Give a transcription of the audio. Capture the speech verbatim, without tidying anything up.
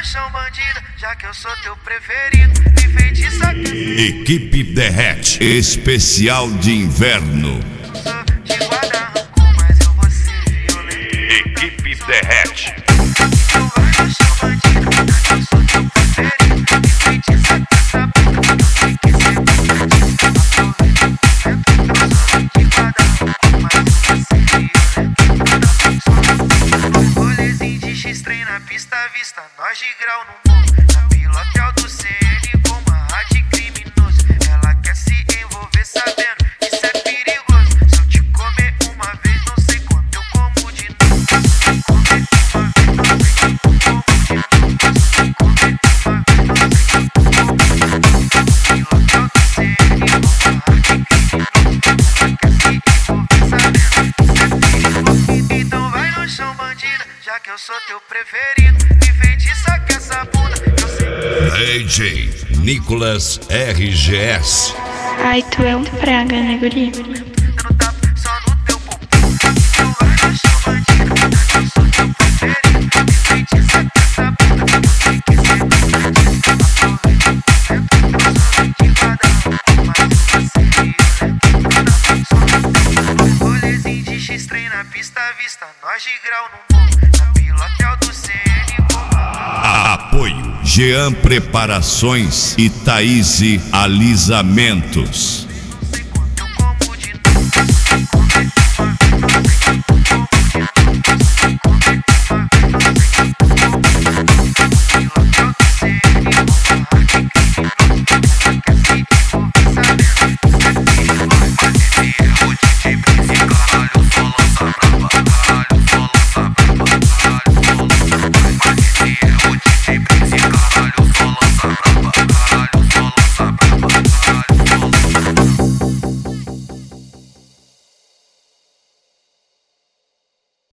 no chão, bandida, já que eu sou teu preferido. Me feitiça que Equipe Derrete, especial de inverno. sou de guarda-roupa, mas eu vou ser violento. Equipe Derrete. Então vai no chão, bandida, já que eu sou teu preferido. Me feitiça que essa bunda, eu sei que cê gosta disso. Aproveita o momento, eu sou de guarda-roupa, mas eu vou ser violento. Rolezinho de X-trem na pista à vista, nós de grau no morro. Na pilotel do C N com uma rádio criminoso. Ela quer se envolver sabendo, isso é perigoso. Se eu te comer uma vez, não sei quando eu como de novo. Se eu te comer uma vez, não sei quando eu como de novo. Se eu te comer uma vez, não sei quando eu como de novo. Pilotel do C N com uma rádio criminoso. Ela quer se envolver sabendo, isso é perigoso. Então vai no chão, bandida, já que eu sou teu preferido. Me feitiça que essa bunda, eu sei. D J Nicolas R G S. Ai, tu é um praga, né, guri? Dando tapa só no teu bumbum. Então vai no chão, bandida, já que eu sou teu preferido. Me feitiça que essa bunda, eu sei que cê gosta disso. Aproveita o momento, eu sou de guarda-roupa, mas eu vou ser violento. Rolezinho de X-trem na pista à vista, nós de grau no morro. Na pilotel do C N com uma Apoio Jean Preparações e Thaís Alisamentos.